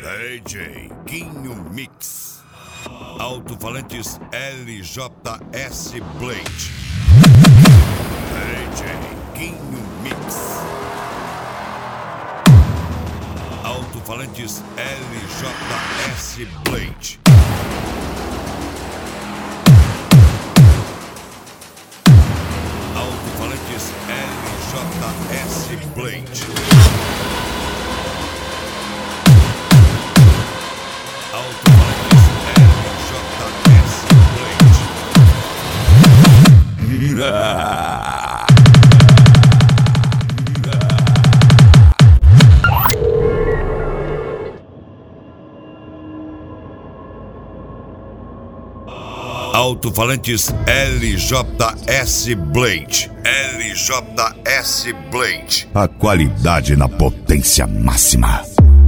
DJ Quinho Mix. Alto-falantes LJS Blade. DJ Quinho Mix. Alto-falantes LJS Blade. Alto-falantes LJS Blade. Alto-falantes LJS Blade. Alto-falantes LJS Blade. LJS Blade. A qualidade na potência máxima.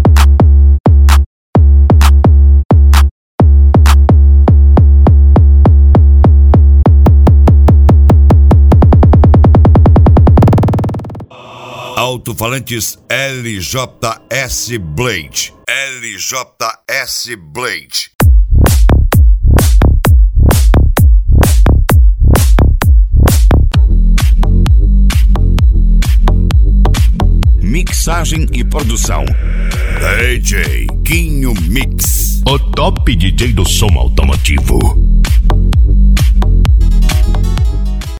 Alto-falantes LJS Blade. LJS Blade. Mixagem e produção DJ Quinho Mix. O top DJ do som automotivo.